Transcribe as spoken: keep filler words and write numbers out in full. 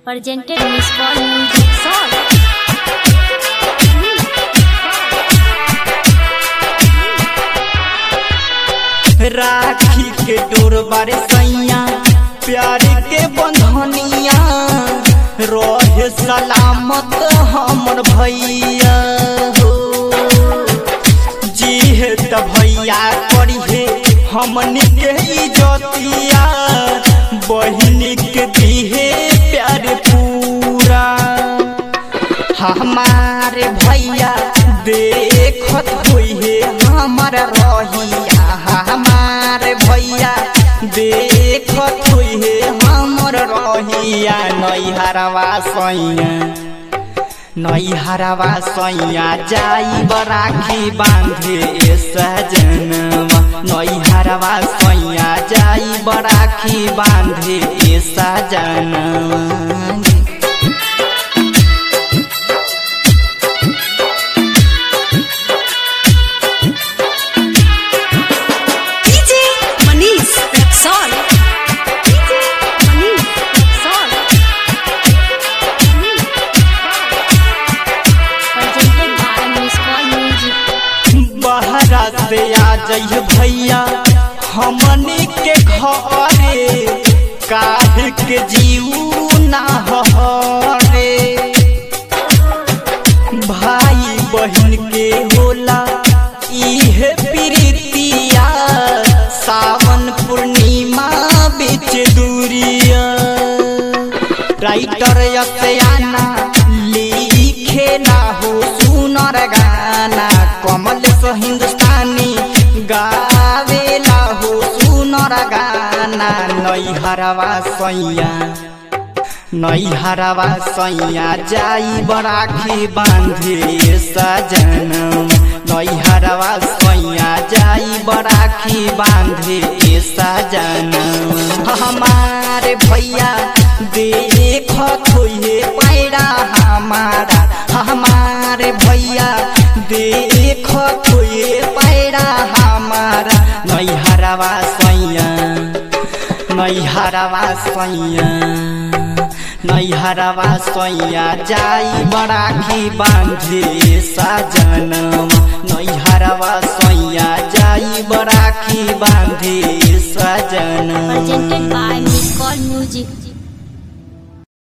presented Miss Call Music Song. राखी के डोर बारे सैया प्यार के बंधनिया रहे सलामत हमर भैया हो जी है त भैया करी है हमनी के इज्जतिया बहिनी के दिहे प्यार पूरा हमारे भैया देखत हुई है हमार रहिया हमारे भैया देखत हुई है हमर रहिया नैहरवा सैया नैहरवा सैया जाई राखी बांधे सजनवा नैहरवा सैया जाई राखी बांधे सजनवा से आ जाइए भैया हमनी के घरे काहे के जीव ना हरे भाई बहन के होला इहे प्रीतिया सावन पूर्णिमा बीच दूरिया राइटर यशयाना लिखे ना हो सुनर गाना कमल हिंदुस्तानी गावेला हो सुनर गाना नैहरवा सैया नैहरवा सैया जाई राखी बांधे सजनवा नैहरवा सैया जाई राखी बांधे सजनवा हमारे भैया देखत होइए पैरा हमारा हमारे भैया देखत होइए पैरा हमारा नैहरवा सैया नैहरवा सैया नैहरवा सैया जाई राखी बांधे सजनवा नैहरवा सैया जाई राखी बांधे सजनवा presented by Miss Call Music